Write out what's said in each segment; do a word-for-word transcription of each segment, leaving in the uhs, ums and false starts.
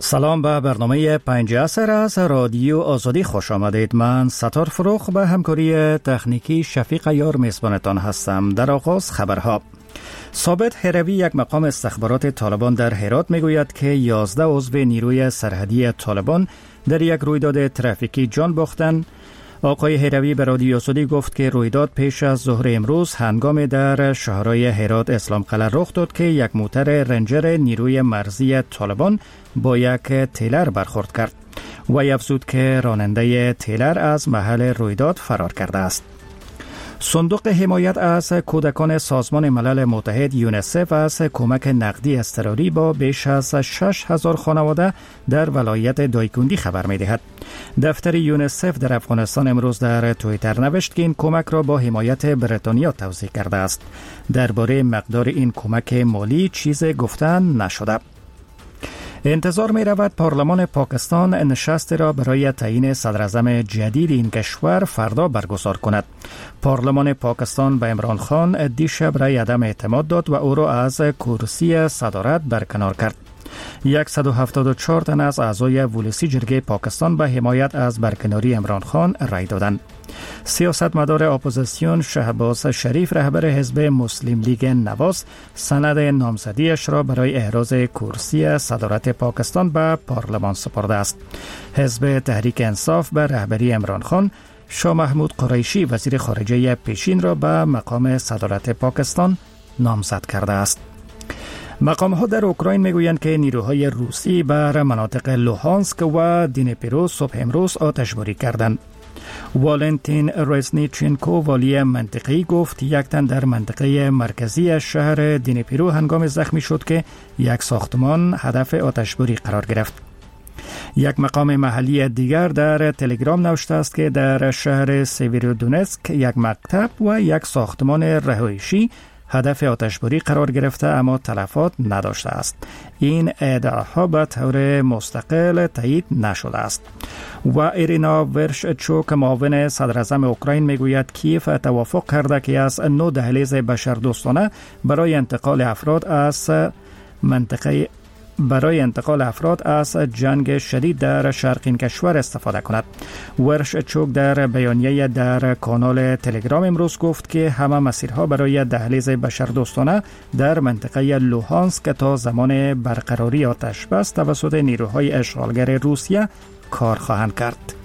سلام به برنامه پنج عصر از رادیو آزادی خوش آمدید. من ستار فروخ به همکاری تکنیکی شفیق عیار میزبانتان هستم. در آغاز خبرها. ثابت هروی، یک مقام استخبارات طالبان در هرات، میگوید که یازده عضو نیروی سرحدی طالبان در یک رویداد ترافیکی جان باختند. آقای هروی به رادیو آزادی گفت که رویداد پیش از ظهر امروز هنگام در شهرهای هرات اسلام قلعه رخ داد که یک موتر رنجر نیروی مرزی طالبان با یک تیلر برخورد کرد و افزود که راننده تیلر از محل رویداد فرار کرده است. صندوق حمایت از کودکان سازمان ملل متحد یونیسف از کمک نقدی اضطراری با بیش از شش هزار خانواده در ولایت دایکندی خبر می دهد. دفتر یونیسف در افغانستان امروز در توییتر نوشت که این کمک را با حمایت بریتانیا توزیع کرده است. درباره مقدار این کمک مالی چیز گفتن نشده. انتظار می رود پارلمان پاکستان نشست را برای تعیین صدراعظم جدید این کشور فردا برگزار کند. پارلمان پاکستان به عمران خان دیشب رای عدم اعتماد داد و او را از کرسی صدارت برکنار کرد. صد و هفتاد و چهار تن از اعضای ولسی جرگه پاکستان به حمایت از برکناری عمران خان رای دادند. سیاستمدار اپوزیسیون شهباز شریف، رهبر حزب مسلم لیگ نواز، سند نامزدیش را برای احراز کرسی صدارت پاکستان به پارلمان سپرده است. حزب تحریک انصاف به رهبری عمران خان، شاه محمود قریشی وزیر خارجه پیشین را به مقام صدارت پاکستان نامزد کرده است. مقام ها در اوکراین میگویند که نیروهای روسی بر مناطق لوهانسک و دینپرو صبح امروز آتشباری کردند. والنتین رزنیچنکو، والی منطقه‌ای، گفت یک تن در منطقه مرکزی شهر دینپرو هنگام زخمی شد که یک ساختمان هدف آتشباری قرار گرفت. یک مقام محلی دیگر در تلگرام نوشته است که در شهر سیویرودونسک یک مکتب و یک ساختمان رهایشی هدف آتشباری قرار گرفته اما تلفات نداشته است. این ادعاها به طور مستقل تایید نشده است. و ایرینا ورشچوک، معاون صدراعظم اوکراین، میگوید کیف توافق کرده که از نو دهلیز بشردوستانه برای انتقال افراد از منطقه برای انتقال افراد از جنگ شدید در شرق این کشور استفاده کند. ورشچوک در بیانیه در کانال تلگرام امروز گفت که همه مسیرها برای دهلیز بشردوستانه در منطقه لوهانسک تا زمان برقراری آتش بس توسط نیروهای اشغالگر روسیه کار خواهند کرد.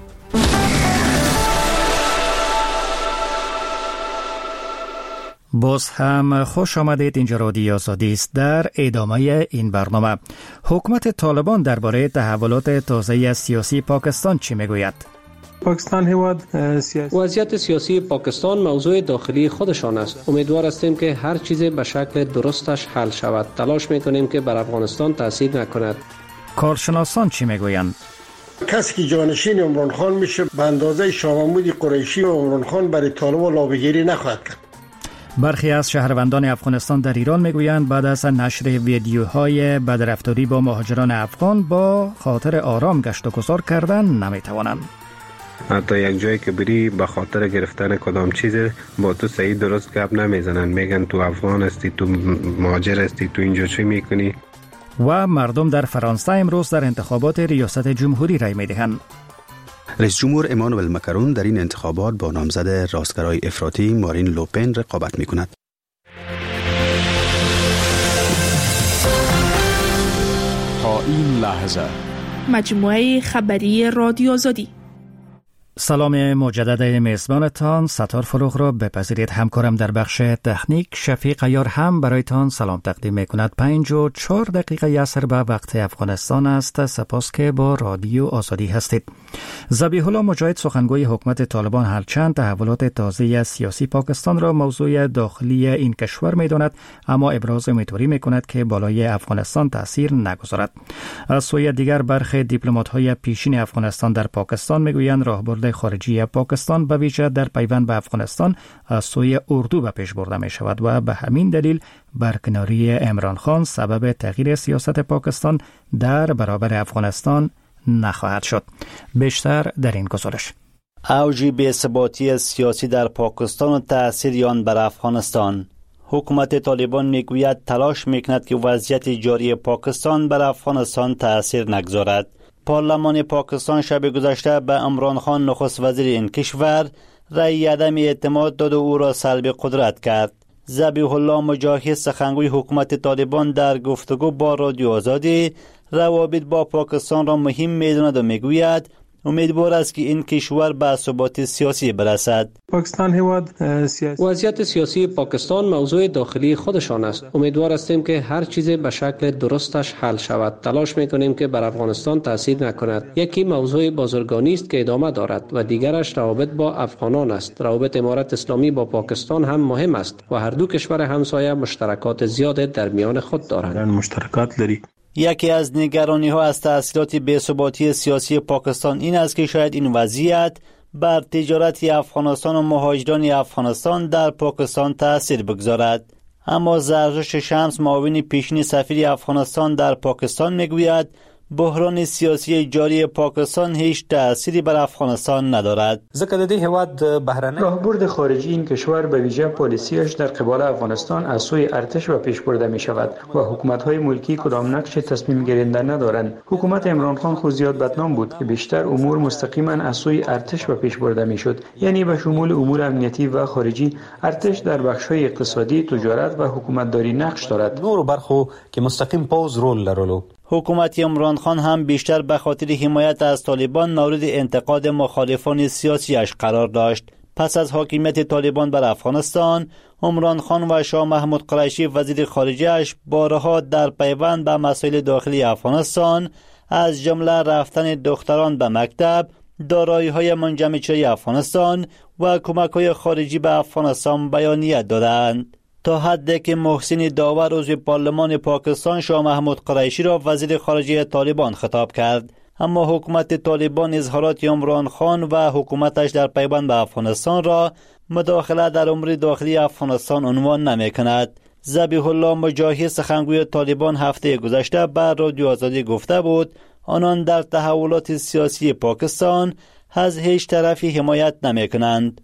باز هم خوش آمدید. اینجا رادیو آزادی است. در ادامه این برنامه، حکومت طالبان درباره تحولات تازه سیاسی پاکستان چی میگوید؟ پاکستان هیواد سیاسی وضعیت سیاسی پاکستان موضوع داخلی خودشان است. امیدوار هستیم که هر چیز به شکل درستش حل شود. تلاش میکنیم که بر افغانستان تاثیر نکند. کارشناسان چی میگویند؟ کسی که جانشین عمران خان میشه به اندازه شاه محمود قریشی و عمران خان برای طالبان لابه‌گیری نخواهد کرد. برخی از شهروندان افغانستان در ایران میگویند بعد از نشر ویدیوهای بدرفتاری با مهاجران افغان با خاطر آرام گشت و گذار کردن نمیتوانند. حتی یک جایی که بری به خاطر گرفتن کدام چیز با تو صحیح درست گپ نمیزنن، میگن تو افغان هستی، تو مهاجر هستی، تو اینجا چی میکنی؟ و مردم در فرانسه امروز در انتخابات ریاست جمهوری رای میدهند. رئیس جمهور امانوئل مکرون در این انتخابات با نامزد راستگرای افراطی مارین لوپن رقابت می‌کند. تا این لحظه مجموعه خبری رادیو آزادی. سلام مجدد میزبانتان ستار فروغ را بپذیرید. همکارم در بخش تکنیک شفیق عیار هم برایتان سلام تقدیم میکند. پنج و چهار دقیقه عصر به وقت افغانستان است. سپاس که با رادیو آزادی هستید. ذبیح الله مجاهد، سخنگوی حکومت طالبان، هرچند تحولات تازه سیاسی پاکستان را موضوع داخلی این کشور میداند، اما ابراز امیدواری میکند که بالای افغانستان تاثیر نگذارد. از سوی دیگر برخی دیپلمات‌های پیشین افغانستان در پاکستان میگویند راهبرد خارجی پاکستان به ویژه در پیوند به افغانستان از سوی اردو به پیش برده می شود و به همین دلیل برکناری عمران خان سبب تغییر سیاست پاکستان در برابر افغانستان نخواهد شد. بیشتر در این گزارش. اوج بی‌ثباتی سیاسی در پاکستان و تأثیر آن بر افغانستان. حکومت طالبان میگوید تلاش میکند که وضعیت جاری پاکستان بر افغانستان تأثیر نگذارد. پارلمان پاکستان شب گذشته به عمران خان نخست وزیر این کشور رأی عدم اعتماد داد و او را سلب قدرت کرد. ذبیح الله مجاهد سخنگوی حکومت طالبان در گفتگو با رادیو آزادی روابط با پاکستان را مهم می‌داند و میگوید امیدوار است که این کشور به ثبات سیاسی برسد. پاکستان هیواد سیاسی وضعیت سیاسی پاکستان موضوع داخلی خودشان است. امیدوار هستیم که هر چیز به شکل درستش حل شود. تلاش میکنیم که بر افغانستان تاثیر نکند. یکی موضوع بازرگانی است که ادامه دارد و دیگرش روابط با افغانان است. روابط امارت اسلامی با پاکستان هم مهم است و هر دو کشور همسایه مشترکات زیاد در میان خود دارند. مشترکات داری. یکی از نگرانی ها از تأثیرات بی‌ثباتی سیاسی پاکستان این است که شاید این وضعیت بر تجارت افغانستان و مهاجران افغانستان در پاکستان تأثیر بگذارد. اما زرتشت شمس معاون پیشین سفیر افغانستان در پاکستان میگوید بحران سیاسی جاری پاکستان هیچ تأثیری بر افغانستان ندارد. راهبرد خارجی این کشور به ویژه پالیسیش در قبال افغانستان از سوی ارتش و پیش برده می شود و حکومت‌های ملکی کدام نقش تصمیم گیرنده ندارند. حکومت عمران خان خود زیاد بدنام بود که بیشتر امور مستقیما از سوی ارتش و پیش برده می شد، یعنی به شمول امور امنیتی و خارجی. ارتش در بخش‌های اقتصادی، تجارت و حکومتداری نقش دارد. نور برخو که مستقیم پاوز رول لرلو. حکومت عمران خان هم بیشتر به خاطر حمایت از طالبان مورد انتقاد مخالفان سیاسیش قرار داشت. پس از حاکمیت طالبان بر افغانستان، عمران خان و شاه محمود قریشی وزیر خارجه‌اش بارها در پیوند به مسائل داخلی افغانستان از جمله رفتن دختران به مکتب، دارایی‌های منجمدشده افغانستان و کمک‌های خارجی به افغانستان بیانیه دادند. تا حدی که محسن داور عضو پارلمان پاکستان شاه محمود قریشی را وزیر خارجه طالبان خطاب کرد. اما حکومت طالبان اظهارات عمران خان و حکومتش در پیوند به افغانستان را مداخله در امور داخلی افغانستان عنوان نمی کند. ذبیح الله مجاهد سخنگوی طالبان هفته گذشته بر رادیو آزادی گفته بود آنان در تحولات سیاسی پاکستان از هیچ طرفی حمایت نمی کنند.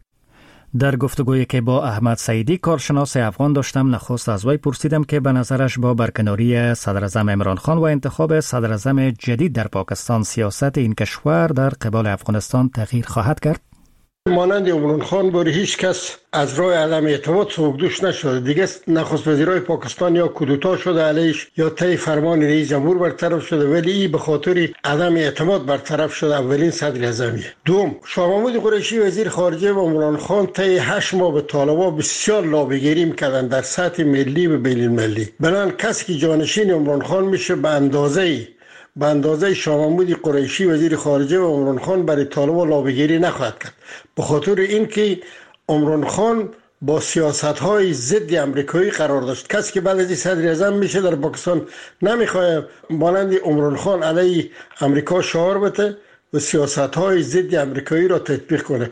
در گفتگویی که با احمد سعیدی کارشناس افغان داشتم، نخست از وی پرسیدم که به نظرش با برکناری صدراعظم عمران خان و انتخاب صدراعظم جدید در پاکستان سیاست این کشور در قبال افغانستان تغییر خواهد کرد. مانند عمران خان بر هیچ کس از راه عدم اعتماد سوگدوش نشده. دیگه نخست وزیرای پاکستان یا کودتا شده علیش یا طی فرمان رئیس جمهور برطرف شده، ولی این به خاطر عدم اعتماد برطرف شده. اولین صدر اعظمی. دوم، شاه محمود قریشی وزیر خارجه و عمران خان طی هشت ماه به طالبان بسیار لابیگری می‌کردند در سطح ملی و بین المللی. بنان کسی که جانشین عمران خان میشه به اندازه به اندازه شاه محمود قریشی وزیر خارجه و عمران خان برای طالبان لابیگری نخواهد کرد، به خاطر اینکه عمران خان با سیاست‌های ضد آمریکایی قرار داشت. کسی که بعد از این صدر اعظم میشه در پاکستان نمیخواد مانند عمران خان علیه آمریکا شعار بده و سیاست‌های ضد آمریکایی را تطبیق کنه.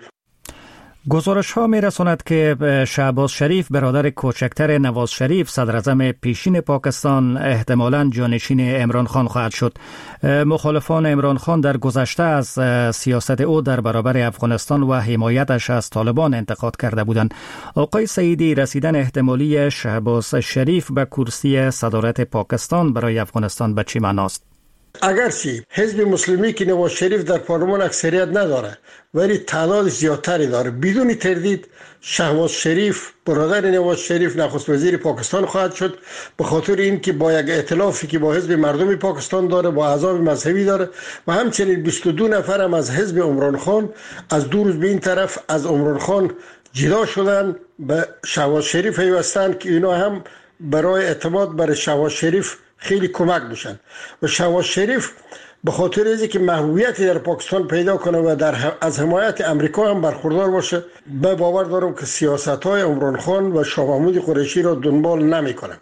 گزارش ها می رساند که شهباز شریف برادر کوچکتر نواز شریف صدراعظم پیشین پاکستان احتمالاً جانشین عمران خان خواهد شد. مخالفان عمران خان در گذشته از سیاست او در برابر افغانستان و حمایتش از طالبان انتقاد کرده بودند. آقای سعیدی، رسیدن احتمالی شهباز شریف به کرسی صدارت پاکستان برای افغانستان به چه معناست؟ اگرچه حزب مسلمی که نواز شریف در پارلمان اکثریت نداره ولی تعداد زیادتری داره، بدون تردید شهباز شریف برادر نواز شریف نخست وزیر پاکستان خواهد شد، به خاطر اینکه با یک ائتلافی که با حزب مردمی پاکستان داره، با احزاب مذهبی داره و همچنین بیست و دو نفر هم از حزب عمران خان از دو روز به این طرف از عمران خان جدا شدن به شهباز شریف پیوستن که اینا هم برای اعتماد بر شهباز شریف خیلی کمک میشن و شهباز شریف به خاطر اینکه که محبوبیتی در پاکستان پیدا کنه و در از حمایت امریکا هم برخوردار باشه، به باور دارم که سیاست‌های عمران خان و شاه محمود قریشی را دنبال نمی‌کنه.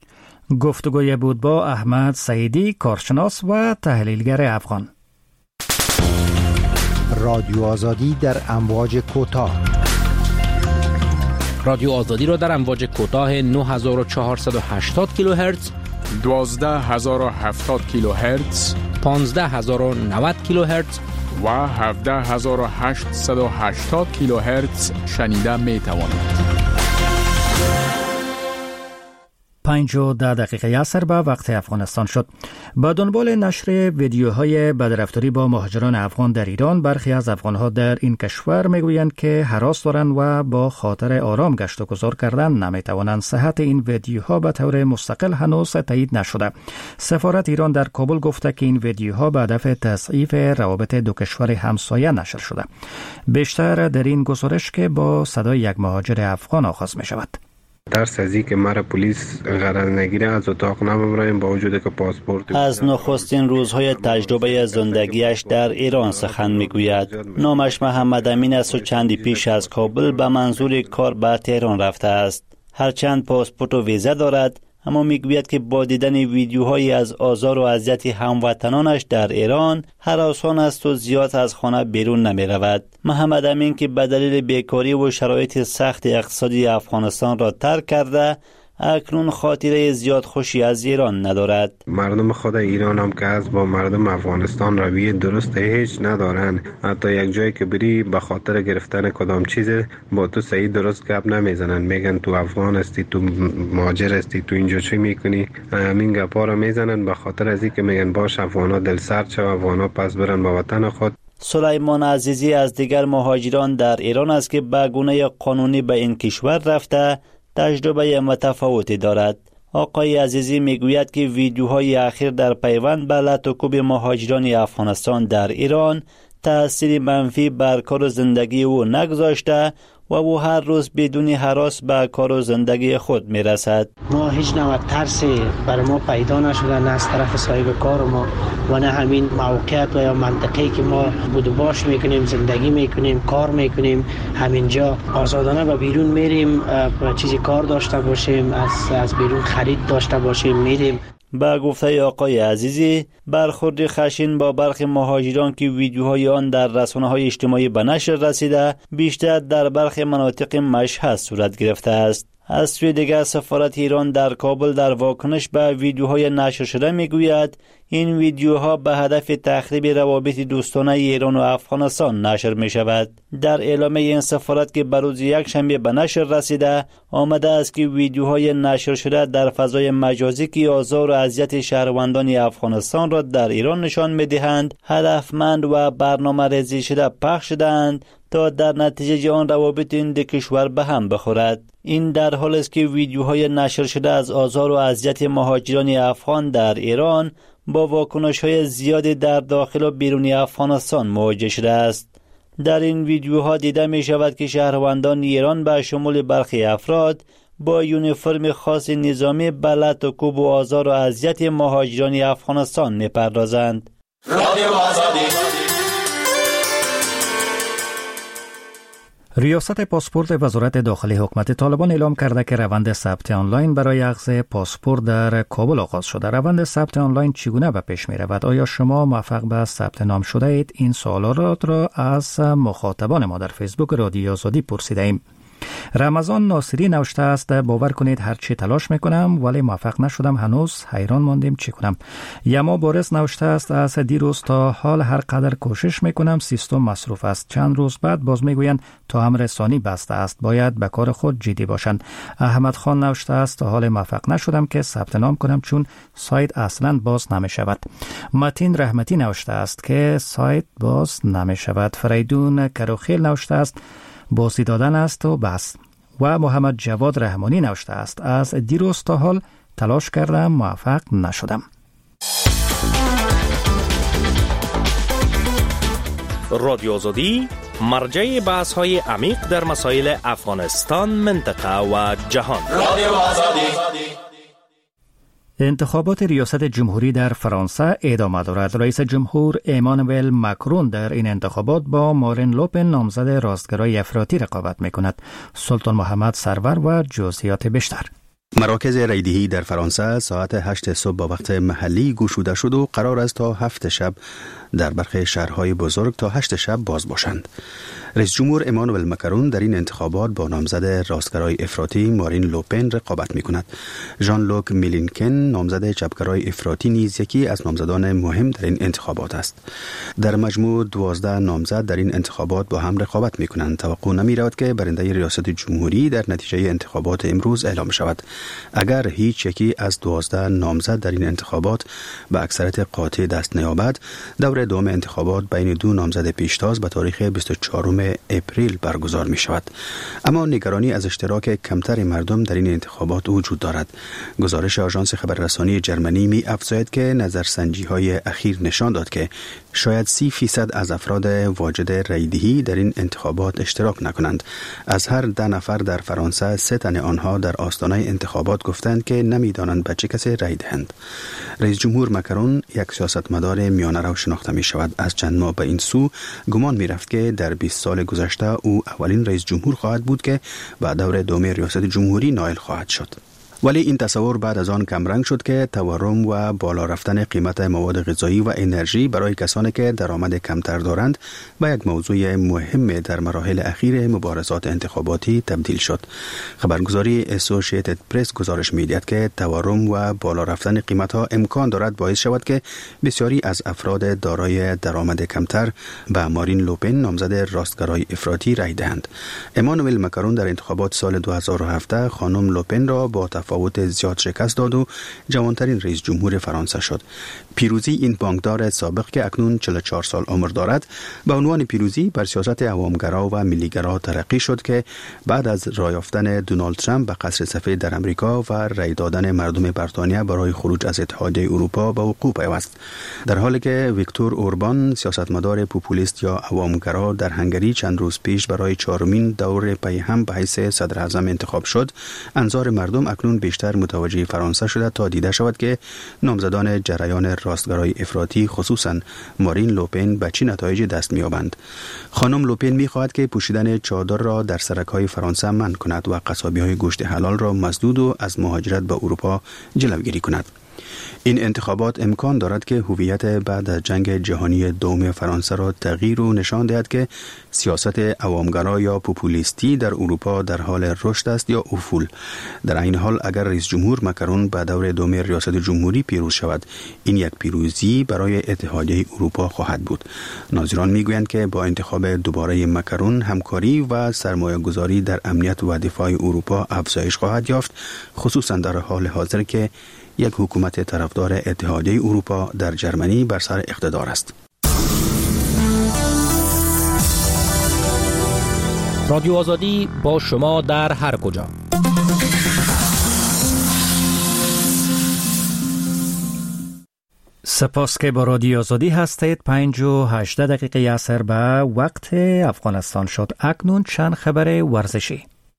گفتگوی بود با احمد سعیدی، کارشناس و تحلیلگر افغان. رادیو آزادی در امواج کوتاه. رادیو آزادی را در امواج کوتاه نه هزار و چهارصد و هشتاد کیلوهرتز، دوازده هزار و هفتاد کیلوهرتز، پانزده هزار و نود کیلوهرتز و هفده هزار و هشتصد و هشتاد کیلوهرتز شنیده می توانید. پنج و ده دقیقه عصر به وقت افغانستان شد. با دنبال نشر ویدیوهای بدرفتاری با مهاجران افغان در ایران، برخی از افغانها در این کشور میگویند که هراس دارند و با خاطر آرام گشت و گذار کردن نمیتوانند. صحت این ویدیوها به طور مستقل هنوز تایید نشده. سفارت ایران در کابل گفته که این ویدیوها به هدف تضعیف روابط دو کشور همسایه نشر شده. بیشتر در این گزارش که با صدای یک مهاجر افغان آغاز می شود. ترس از اینکه مرا پلیس غرض نگیره از اتاق نمیبریم با وجود که پاسپورت. از نخستین روزهای تجربه زندگیش در ایران سخن میگوید. نامش محمد امین است و چندی پیش از کابل به منظور کار به تهران رفته است. هرچند پاسپورت و ویزا دارد، اما میگوید که با دیدن ویدیوهایی از آزار و اذیت هموطنانش در ایران هراسان است و زیاد از خانه بیرون نمی رود. محمد امین که به دلیل بیکاری و شرایط سخت اقتصادی افغانستان را ترک کرده، اکنون خاطره زیاد خوشی از ایران ندارد. مردم خود ایران هم که از با مردم افغانستان رویه درست هیچ ندارن. حتی یک جایی که بری به خاطر گرفتن کدام چیز با تو صحیح درست گپ نمیزنن. میگن تو افغان هستی، تو مهاجر هستی، تو اینجا چی میکنی؟ همین گپا رو میزنن به خاطر از اینکه میگن باش افغانا دل سرد شو، افغانا پس برن به وطن خود. سلیمان عزیزی از دیگر مهاجران در ایران است که به گونه قانونی به این کشور رفته تجربه متفاوتی دارد. آقای عزیزی میگوید که ویدیوهای اخیر در پیوند به لطوکوب مهاجران افغانستان در ایران تأثیر منفی بر کار و زندگی او نگذاشته و او هر روز بدون هراس به کار و زندگی خود میرسد. ما هیچ نوع ترسی بر ما پیدا نشده، نه از طرف صاحب کار ما و نه همین موقعیت و یا منطقه‌ای که ما بود و باش میکنیم، زندگی میکنیم، کار میکنیم، همینجا آزادانه به بیرون میریم، چیزی کار داشته باشیم، از از بیرون خرید داشته باشیم میریم. با گفته آقای عزیزی، برخورد خشن با برخی مهاجران که ویدیوهای آن در رسانه‌های اجتماعی به نشر رسیده بیشتر در برخی مناطق مشهد صورت گرفته است. از سوی دیگر سفارت ایران در کابل در واکنش به ویدیوهای نشر شده میگوید این ویدیوها به هدف تخریب روابط دوستانه ایران و افغانستان نشر می شود. در اعلامیه این سفارت که بر روز یک شنبه به نشر رسیده آمده است که ویدیوهای نشر شده در فضای مجازی که آزار و اذیت شهروندان افغانستان را در ایران نشان می دهند هدفمند و برنامه ریزی شده پخش شدند تا در نتیجه آن روابط این دو کشور به هم بخورد. این در حالی است که ویدیوهای نشر شده از آزار و اذیت مهاجران افغان در ایران با واکنش‌های زیادی در داخل و بیرون افغانستان مواجه شده است. در این ویدیوها دیده می شود که شهروندان ایران به شمول برخی افراد با یونیفرم خاص نظامی به لطوکوب و آزار و اذیت مهاجران افغانستان می پردازند. ریاست پاسپورت وزارت داخلی حکومت طالبان اعلام کرده که روند ثبت آنلاین برای اخذ پاسپورت در کابل آغاز شده. روند ثبت آنلاین چگونه به پیش می رود؟ آیا شما موفق به ثبت نام شده اید؟ این سوالات را از مخاطبان ما در فیسبوک رادیو آزادی پرسیده ایم. رمضان ناصری نوشته است باور کنید هرچی تلاش میکنم ولی موفق نشدم، هنوز حیران ماندیم چی کنم. یما بارز نوشته است از دیروز تا حال هر قدر کوشش میکنم سیستم مصروف است. چند روز بعد باز میگویند تا هم رسانی بسته است، باید به کار خود جدی باشند. احمد خان نوشته است تا حال موفق نشدم که ثبت نام کنم چون سایت اصلا باز نمیشود. متین رحمتی نوشته است که سایت باز نمیشود. فریدون کروخیل نوشته است بازی دادن است و بس. و محمد جواد رحمانی نوشته است از دیروز تا حال تلاش کردم موفق نشدم. رادیو آزادی مرجع بحث های عمیق در مسائل افغانستان، منطقه و جهان. رادیو آزادی. انتخابات ریاست جمهوری در فرانسه ادامه دارد. رئیس جمهور امانوئل ماکرون در این انتخابات با مارین لوپن نامزد راستگرای افراطی رقابت میکند. سلطان محمد سرور و جزئیات بیشتر. مراکز رایدهی در فرانسه ساعت هشت صبح با وقت محلی گشوده شد و قرار است تا هفت شب در برخی شهرهای بزرگ تا هشت شب باز باشند. رئیس جمهور امانوئل مکرون در این انتخابات با نامزد راستگرای افراطی مارین لوپن رقابت می کند. ژان لوک میلینکن نامزد چپگرای افراطی نیز یکی از نامزدان مهم در این انتخابات است. در مجموع دوازده نامزد در این انتخابات با هم رقابت می کنند. توقع نمی رود که برنده ریاست جمهوری در نتیجه انتخابات امروز اعلام شود. اگر هیچ یکی از دوازده نامزد در این انتخابات به اکثریت قاطع دست نیابد، دور دوم انتخابات بین دو نامزد پیشتاز به تاریخ بیست و چهارم اپریل برگزار می شود. اما نگرانی از اشتراک کمتر مردم در این انتخابات وجود دارد. گزارش آژانس خبررسانی جرمنی می افزاید که نظرسنجی های اخیر نشان داد که شاید سی فیصد از افراد واجد رایدهی در این انتخابات اشتراک نکنند. از هر ده نفر در فرانسه سه تن آنها در آستانه انتخابات گفتند که نمیدانند به چه کسی رای دهند. رئیس جمهور مکرون یک سیاستمدار میانه رو شناخته می شود. از چند ماه به این سو گمان می رفت که در بیست سال گذشته او اولین رئیس جمهور خواهد بود که به دور دوم ریاست جمهوری نائل خواهد شد. ولی این تصور بعد از آن کمرنگ شد که تورم و بالا رفتن قیمت مواد غذایی و انرژی برای کسانی که درآمد کمتر دارند به یک موضوع مهم در مراحل اخیر مبارزات انتخاباتی تبدیل شد. خبرگزاری اسوسییتد پرس گزارش می‌دهد که تورم و بالا رفتن قیمت‌ها امکان دارد باعث شود که بسیاری از افراد دارای درآمد کمتر به مارین لوپن نامزد راستگرای افراطی رای دهند. امانوئل مکرون در انتخابات سال دو هزار و هفت خانم لوپن را با تفاوت زیاد شکست داد و جوانترین رئیس جمهور فرانسه شد. پیروزی این بانکدار سابق که اکنون چهل و چهار سال عمر دارد به عنوان پیروزی بر سیاست عوامگرا و ملیگرا ترقی شد که بعد از رای یافتن دونالد ترامپ به قصر سفید در امریکا و رای دادن مردم بریتانیا برای خروج از اتحادیه اروپا به وقوع پیوست. در حالی که ویکتور اوربان سیاستمدار پوپولیست یا عوامگرا در هنگری چند روز پیش برای چهارمین دور پی هم به حیث صدر اعظم انتخاب شد، انظار مردم اکنون بیشتر متوجه فرانسه شده تا دیده شود که نامزدان جریان راستگرای افراطی خصوصا مارین لوپن به چه نتایجی دست می‌یابند. خانم لوپن می‌خواهد که پوشیدن چادر را در سرک‌های فرانسه منع کند و قصابی‌های گوشت حلال را مسدود و از مهاجرت به اروپا جلوگیری کند. این انتخابات امکان دارد که هویت بعد از جنگ جهانی دوم فرانسه را تغییر و نشان دهد که سیاست عوامگرا یا پوپولیستی در اروپا در حال رشد است یا افول. در این حال اگر رئیس جمهور مکرون به دور دوم ریاست جمهوری پیروز شود، این یک پیروزی برای اتحادیه اروپا خواهد بود. ناظران میگویند که با انتخاب دوباره مکرون همکاری و سرمایه گذاری در امنیت و دفاع اروپا افزایش خواهد یافت، خصوصا در حال حاضر که یک حکومت طرفدار اتحادیه اروپا در جرمنی بر سر اقتدار است. رادیو آزادی با شما در هر کجا. سپاس که با رادیو آزادی هستید. پنج و هشده دقیقه عصر به وقت افغانستان شد. اکنون چند خبر ورزشی.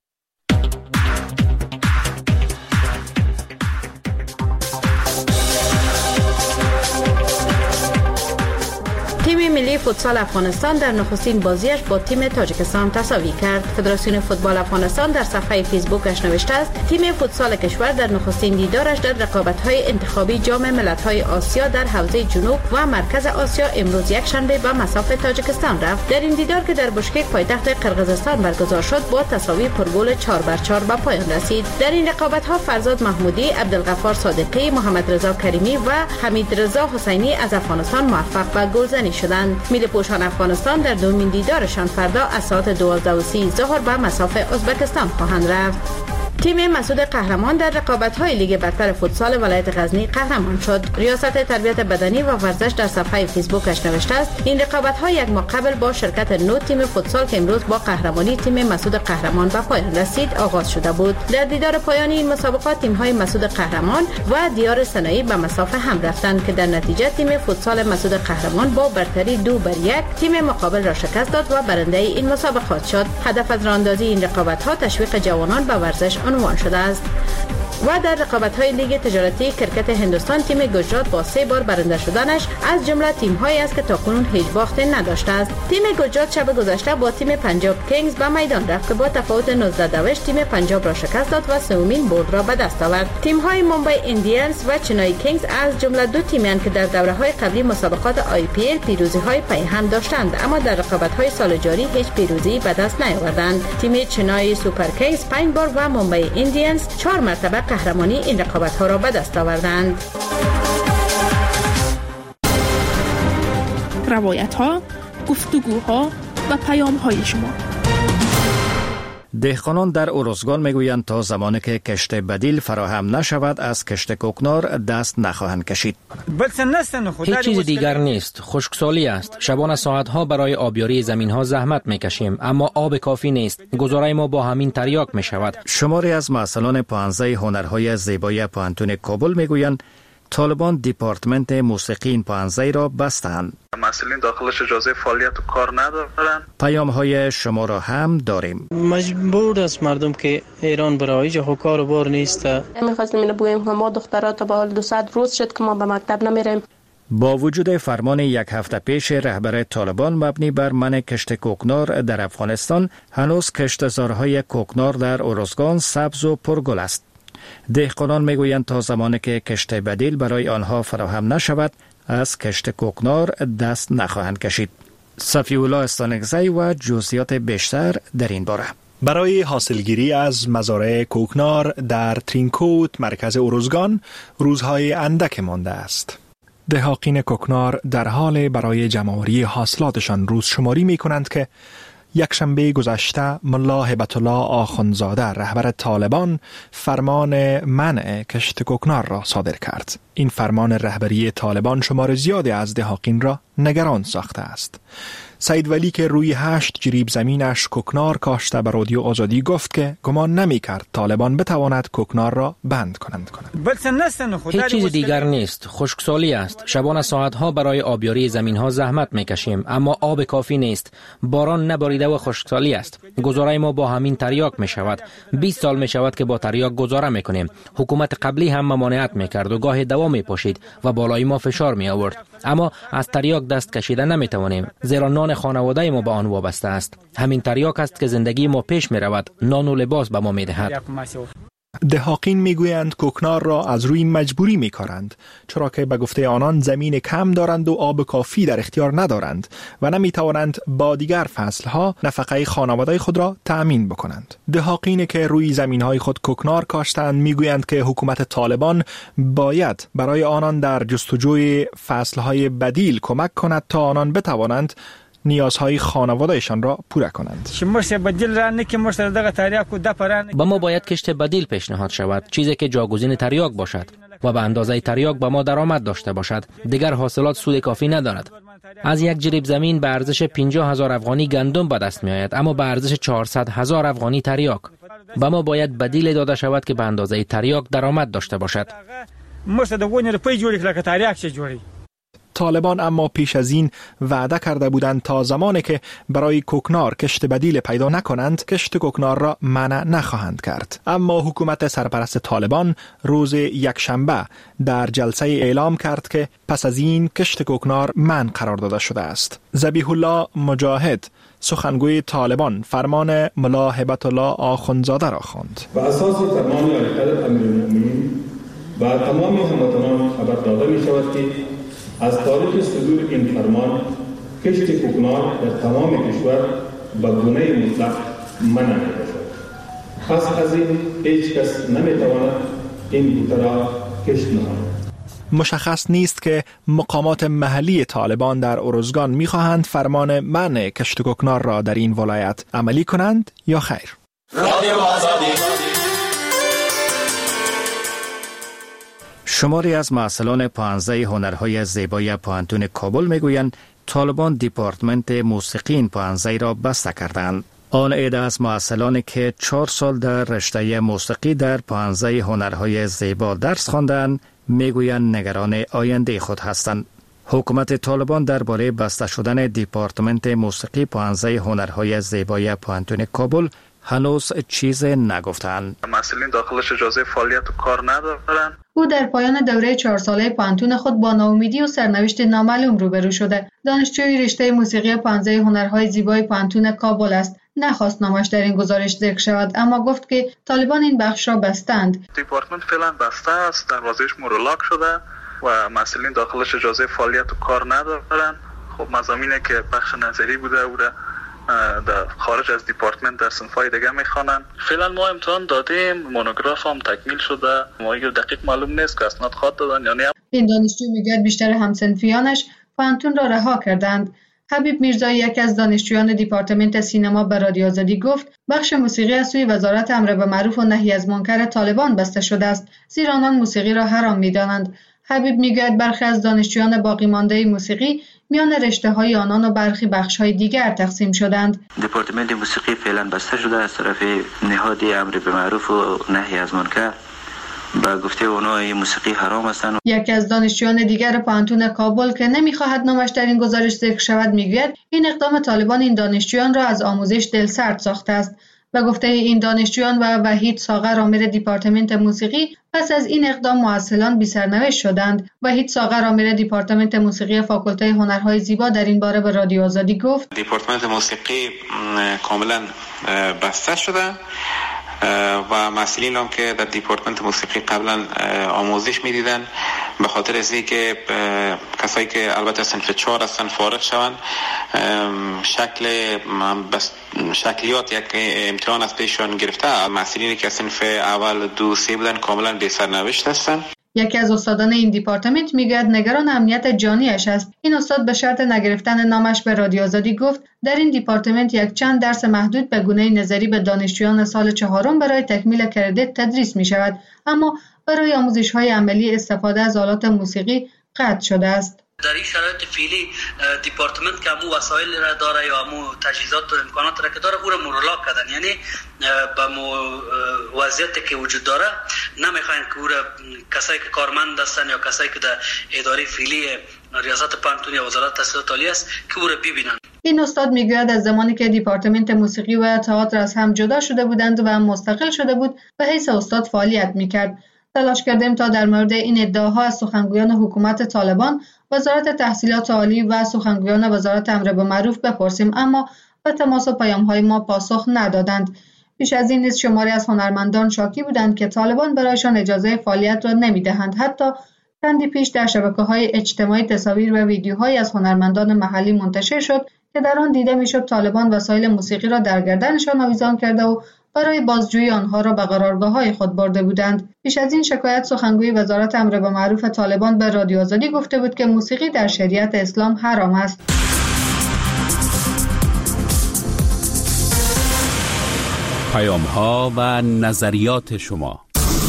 تیم ملی فوتسال افغانستان در نخستین بازیش با تیم تاجیکستان تساوی کرد. فدراسیون فوتبال افغانستان در صفحه فیسبوکش نوشته است تیم فوتسال کشور در نخستین دیدارش در رقابت‌های انتخابی جام ملت‌های آسیا در حوزه جنوب و مرکز آسیا امروز یک شنبه به مصاف تاجیکستان رفت. در این دیدار که در بشکک پایتخت قرقیزستان برگزار شد با تساوی پرگل چهار بر چهار به پایان رسید. در این رقابت‌ها فرزاد محمودی، عبدالغفار صادقی، محمد رضا کریمی و حمید رضا حسینی از افغانستان موفق به گلزنی شدند. ملی پوشان افغانستان در دومین دیدارشان فردا از ساعت دوازده و سی ظهر به مصاف ازبکستان خواهند رفت. تیم مسعود قهرمان در رقابت‌های لیگ برتر فوتسال ولایت غزنی قهرمان شد. ریاست تربیت بدنی و ورزش در صفحه فیسبوکش نوشته است این رقابت‌ها یک ماه قبل با شرکت نو تیم فوتسال که امروز با قهرمانی تیم مسعود قهرمان به پایان رسید آغاز شده بود. در دیدار پایانی این مسابقات تیم‌های مسعود قهرمان و دیار سنایی به مصاف هم رفتند که در نتیجه تیم فوتسال مسعود قهرمان با برتری دو بر یک تیم مقابل را شکست داد و برنده این مسابقات شد. هدف از راه‌اندازی این رقابت‌ها تشویق جوانان به ورزش عنوان شده است. و در رقابت‌های لیگ تجارتی کرکت هندوستان تیم گجرات با سه بار برنده شدنش از جمله تیم‌هایی است که تاکنون هیچ باخت نداشته است. تیم گجرات شب گذشته با تیم پنجاب کینگز به میدان رفت که با تفاوت نوزده دوش تیم پنجاب را شکست داد و سومین برد را به دست آورد. تیم‌های ممبئی ایندیانز و چنای کینگز از جمله دو تیمی که در دوره‌های قبلی مسابقات آی پی ال پیروزی‌های پنهان داشتند، اما در رقابت‌های سال جاری هیچ پیروزی به دست نیاوردند. تیم چنای سوپر کینگز پنج بار و ممبئی ایندیانز چهار مرتبه قهرمانی این رقابت‌ها را به دست آوردند. روایت‌ها، گفتگوها و پیام‌های شما. دهقانان در ارزگان میگویند تا زمانی که کشت بدیل فراهم نشود از کشت کوکنار دست نخواهند کشید. هیچ چیز دیگر نیست، خشکسالی است. شبانه ساعتها برای آبیاری زمین‌ها زحمت میکشیم اما آب کافی نیست. گزارای ما با همین تریاک میشود. شماری از مسئولان پانزده هنرهای زیبایی پانتون کابل میگویند طالبان دیپارتمنت موسیقی این پانزده را بستند. مسئولین داخلش اجازه فعالیت و کار ندارن. پیام های شما را هم داریم. مجبور است مردم که ایران برای جه کار و بار نیست. می‌خواستیم اینو بگوییم که ما دخترات به حال دویست روز شد که ما به مکتب نمیریم. با وجود فرمان یک هفته پیش رهبر طالبان مبنی بر منع کشت کوکنار در افغانستان، هنوز کشتزارهای کوکنار در ارزگان سبز و پرگل است. دهقانان میگویند تا زمانی که کشت بدیل برای آنها فراهم نشود از کشت کوکنار دست نخواهند کشید. صفی‌الله استانکزی و جزئیات بیشتر در این باره. برای حاصلگیری از مزارع کوکنار در ترینکوت مرکز ارزگان روزهای اندک مانده است. دهقان کوکنار در حال برای جمع‌آوری حاصلاتشان روز شماری می کنند که یک شنبه گذشته ملا هبت الله آخوندزاده رهبر طالبان فرمان منع کشت کوکنار را صادر کرد. این فرمان رهبری طالبان شمار زیادی از دهقان را نگران ساخته است. سید ولی که روی هشت جریب زمینش کوکنار کاشته به رادیو آزادی گفت که گمان نمی کرد طالبان بتواند کوکنار را بند کنند کند. هیچ چیز دیگر نیست، خشکسالی است. شبانه ساعتها برای آبیاری زمین‌ها زحمت می‌کشیم اما آب کافی نیست. باران نباریده و خشکسالی است. گزارای ما با همین تریاک می‌شود. بیست سال می‌شود که با تریاک گزاره می‌کنیم. حکومت قبلی هم ممانعت می‌کرد و گاه دوا می‌پاشید و بالای ما فشار می‌آورد. اما از تریاک دست کشیده نمی‌توانیم، زیرا نان خانواده ما به آن وابسته است. همین تریاک است که زندگی ما پیش می رود، نان و لباس به ما می دهد. دهقان می گویند کوکنار را از روی مجبوری می کارند، چرا که به گفته آنان زمین کم دارند و آب کافی در اختیار ندارند و نمی توانند با دیگر فصلها نفقه خانواده خود را تأمین بکنند. دهقانی که روی زمین های خود کوکنار کاشتند می گویند که حکومت طالبان باید برای آنان در جستجوی فصلهای بدیل کمک کند تا آنان بتوانند نیازهای خانوادهشان را پوره کنند. با ما باید کشت بدیل پیشنهاد شود، چیزی که جاگزین تریاک باشد و به اندازه تریاک با ما درآمد داشته باشد. دیگر حاصلات سود کافی ندارد. از یک جریب زمین به ارزش پنجاه هزار افغانی گندم به دست می آید اما به ارزش چهارصد هزار افغانی تریاک. با ما باید بدیل داده شود که به اندازه تریاک درآمد داشته باشد. طالبان اما پیش از این وعده کرده بودند تا زمانی که برای کوکنار کشت بدیل پیدا نکنند کشت کوکنار را منع نخواهند کرد. اما حکومت سرپرست طالبان روز یکشنبه در جلسه اعلام کرد که پس از این کشت کوکنار منع قرار داده شده است. ذبیح الله مجاهد سخنگوی طالبان فرمان ملا هبت الله آخوندزاده را خواند. به اساس فرمان عالی امیرالمؤمنین و تمام هموطنان خبر داده می شود که از تاریخ صدور این فرمان کشت کوکنار در تمام کشور به گونه مطلق منع می‌باشد. پس از این هیچ کس نمی‌تواند این بوته را کشت نماید. مشخص نیست که مقامات محلی طالبان در ارزگان می‌خواهند فرمان منع کشت کوکنار را در این ولایت عملی کنند یا خیر. رادیو آزادی. شماری از مسئولان پانزده هنرهای زیبایی پانتون کابل میگویند طالبان دیپارتمنت موسیقی این پانزده را بسته کردند. آن عده از مسئولانی که چهار سال در رشته موسیقی در پانزده هنرهای زیبا درس خواندند میگویند نگران آینده خود هستند. حکومت طالبان درباره بسته شدن دیپارتمنت موسیقی پانزده هنرهای زیبایی پانتون کابل هنوز چیز نگفتند. مسئولین داخلش اجازه فعالیت و کار ندارن. او در پایان دوره چهار ساله پانتون خود با ناامیدی و سرنوشت نامعلوم روبرو شده. دانشجوی رشته موسیقی پانزده هنرهای زیبای پانتون کابل است. نخواست نامش در این گزارش ذکر شود، اما گفت که طالبان این بخش را بستند. دیپارتمنت فعلا بسته است، دروازه‌اش مورلاک شده و مسئولین داخلش اجازه فعالیت و کار ندارن. خب مضامینی که بخش نظری بوده او را در خارج از دیپارتمنت در صنف‌های دیگه میخوانن. فعلا ما امتحان دادیم، مونوگراف هم تکمیل شده، ما دقیق معلوم نیست که اسناد خواد دادن یا نه. این دانشجو میگه بیشتر همسنفیانش پانتون را رها کردند. حبیب میرزایی یکی از دانشجویان دیپارتمنت سینما به رادیو آزادی گفت بخش موسیقی از سوی وزارت امر به معروف و نهی از منکر طالبان بسته شده است، زیرا آنان موسیقی را حرام می‌دانند. حبیب میگوید برخی از دانشجویان باقی مانده موسیقی میان رشته‌های آنان و برخی بخش‌های دیگر تقسیم شدند. دپارتمنت موسیقی فعلا بسته شده از طرف نهاد امر به معروف و نهی از منکر. با گفته اونا این موسیقی حرام هستند. یکی از دانشجویان دیگر پانتون کابل که نمیخواهد نامش در این گزارش ذکر شود میگوید این اقدام طالبان این دانشجویان را از آموزش دلسرد ساخته است. به گفته این دانشجویان و وحید ساغر آمر دیپارتمنت موسیقی پس از این اقدام معسلان بی سرنوشت شدند. وحید ساغر آمر دیپارتمنت موسیقی فاکولته هنرهای زیبا در این باره به رادیو آزادی گفت دیپارتمنت موسیقی کاملا بسته شده و مسئولین هم که در دیپارتمنت موسیقی قبلا آموزش میدیدن به خاطر از اینکه کسایی که البته صنف چهار هستن فارغ شوند، شکل بس شکلیات یک امتحان از پیشان گرفته، مسئولینی که صنف اول دو سه بودن کاملا بی سرنوشت هستن. یکی از استادان این دیپارتمنت میگوید نگران امنیت جانیش است. این استاد به شرط نگرفتن نامش به رادیو آزادی گفت در این دیپارتمنت یک چند درس محدود به گونه نظری به دانشجویان سال چهارم برای تکمیل کردیت تدریس می شود، اما برای آموزش‌های عملی استفاده از آلات موسیقی قطع شده است. در این شرایط فعلی دیپارتمنت که امو وسایل را داره یا امو تجهیزات و امکانات را که داره او را مورلاک کردن، یعنی به مو وضعیتی که وجود داره نمیخواین که او را کسایی که کارمند هستن یا کسایی که در اداره فعلی ریاست پانتون یا وزارت تحصیلات عالی است که او را ببینن. این استاد میگوید از زمانی که دیپارتمنت موسیقی و تئاتر از هم جدا شده بودند و مستقل شده بود به حیث استاد فعالیت میکرد. تلاش کردیم تا در مورد این ادعاها از سخنگویان حکومت طالبان، وزارت تحصیلات عالی و سخنگویان وزارت امر به معروف بپرسیم، اما به تماس و پیام‌های ما پاسخ ندادند. بیش از این نیز شماری از هنرمندان شاکی بودند که طالبان برایشان اجازه فعالیت را نمی‌دهند. حتی چندی پیش در شبکه‌های اجتماعی تصاویر و ویدیوهایی از هنرمندان محلی منتشر شد که در آن دیده می‌شد طالبان وسایل موسیقی را در گردنشان آویزان کرده و برای بازجویی آنها را به قرارگاه‌های خود برده بودند. پیش از این شکایت سخنگوی وزارت امر به معروف طالبان به رادیو آزادی گفته بود که موسیقی در شریعت اسلام حرام است. پیام‌ها و نظریات شما.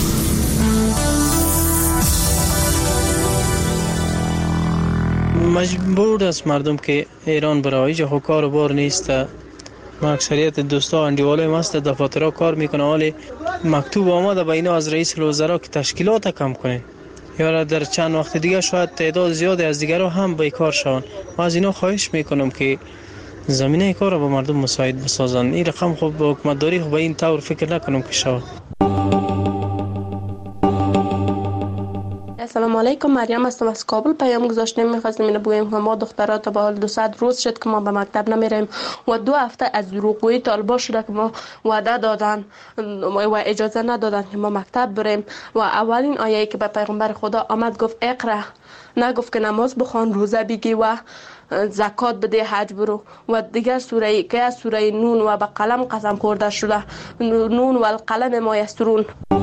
مجبور است مردم که ایران برای جه کار و بار نیست. ما اکثریت دوستا اندیواله ماست دفاترها کار میکنه، ولی مکتوب آمده به اینا از رئیس الوزراء که تشکیلات کم کنه یا در چند وقت دیگه شاید تعداد زیادی از دیگرها هم بیکار شوند. ما از اینا خواهش میکنم که زمینه کار رو به مردم مساعد بسازن. این رقم خب با حکومت داری خب به این طور فکر نکنم که شود. السلام علیکم، مریم هستم از کابل. پیام گذاشتیم می‌خواستیم اینو بگیم که ما دخترها تا به حال دو صد روز شد که ما به مکتب نمیریم و دو هفته از دروغگویی طالبا شده که ما وعده دادن و اجازه ندادن که ما مکتب بریم و اولین آیه‌ای که به پیغمبر خدا آمد گفت اقرا، نگفت که نماز بخوان، روزه بگی و زکات بده، حج برو. و دیگر سوره که از سوره نون و به قلم قسم خورده شده، نون و القلم ما یسطرون.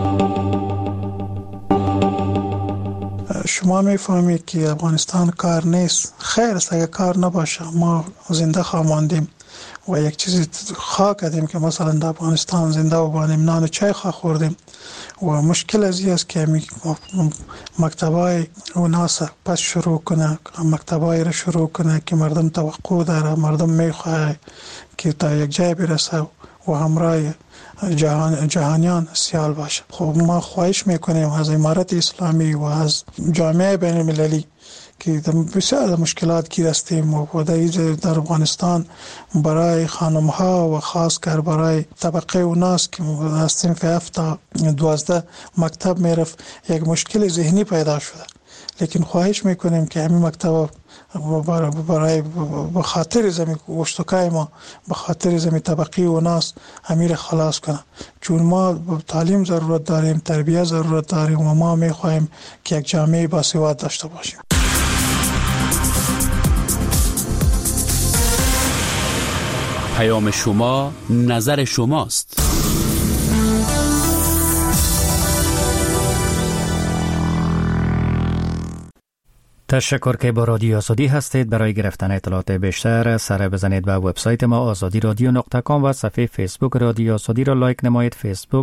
شما میفهمید که افغانستان کار نیست. خیر است اگر کار نباشه، ما زنده خواهیم و یک چیزی خواه کردیم که مثلا در افغانستان زنده بمانیم، نان و چای خواه خوردیم و مشکل از این است که مکتبای و ناس پس شروع کنه، مکتبای را شروع کنه که مردم توقع داره، مردم میخواه که تا یک جای برسه و همراه جهان جهانیان سیال باشه. خب ما خواهش میکنیم از امارت اسلامی و از جامعه بین المللی که بسیار مشکلات کی هستیم و در افغانستان برای خانم ها و خاص کر برای طبقه و ناس که هستیم فی هفته دوازده مکتب میرفت یک مشکل ذهنی پیدا شده. لیکن خواهش میکنیم که همین مکتب برای بخاطر زمین گوشتکای ما بخاطر زمین طبقی و ناس امیر خلاص کنه، چون ما تعلیم ضرورت داریم، تربیت ضرورت داریم و ما میخواهیم که یک جامعه باسواد داشته باشیم. پیام شما نظر شماست. تشکر که با رادیو آزادی هستید. برای گرفتن اطلاعات بیشتر سر بزنید به وبسایت ما آزادی رادیو نقطه کام و صفحه فیسبوک رادیو آزادی را لایک نمایید. فیسبوک